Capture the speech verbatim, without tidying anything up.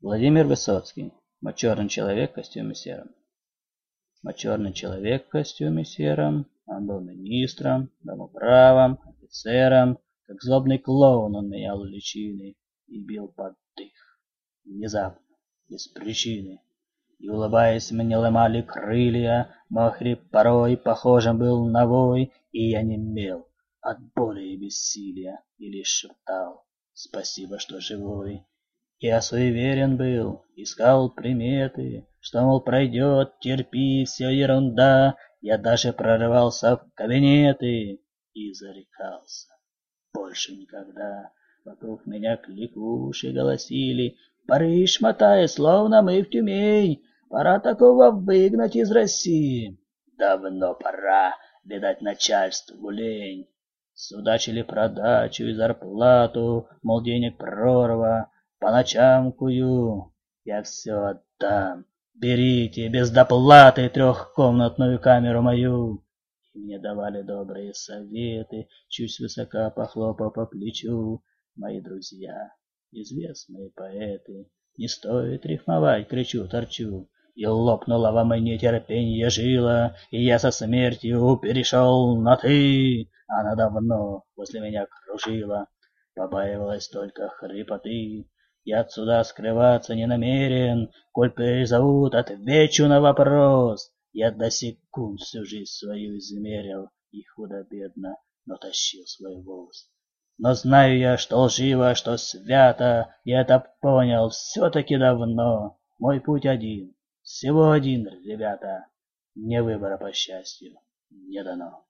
Владимир Высоцкий. Мочерный человек в костюме сером. Мочерный человек в костюме сером. Он был министром, домоправом, офицером. Как злобный клоун он менял личины и бил под дых. Внезапно, без причины. И, улыбаясь, мне ломали крылья. Мой хрип порой похожим был на вой, и я немел от боли и бессилия и лишь шептал: спасибо, что живой. Я суеверен был, искал приметы, что, мол, пройдет, терпи, все ерунда. Я даже прорывался в кабинеты и зарекался: больше никогда. Вокруг меня кликуши голосили: Париж мотай, словно мы в Тюмень, пора такого выгнать из России. Давно пора, видать, начальству лень. Судачили про дачу и зарплату, мол, денег прорва, по ночам кую. Я все отдам, берите без доплаты трехкомнатную камеру мою. И мне давали добрые советы, чуть свысока похлопав по плечу. Мои друзья, известные поэты, не стоит рифмовать, кричу, торчу. И лопнула во мне терпенье жила, и я со смертью перешел на «ты». Она давно возле меня кружила, побаивалась только хрипоты. Я отсюда скрываться не намерен, коль призовут, отвечу на вопрос. Я до секунд всю жизнь свою измерил, и худо-бедно, но тащил свой воз. Но знаю я, что лживо, что свято, я это понял все-таки давно. Мой путь один, всего один, ребята, мне выбора, по счастью, не дано.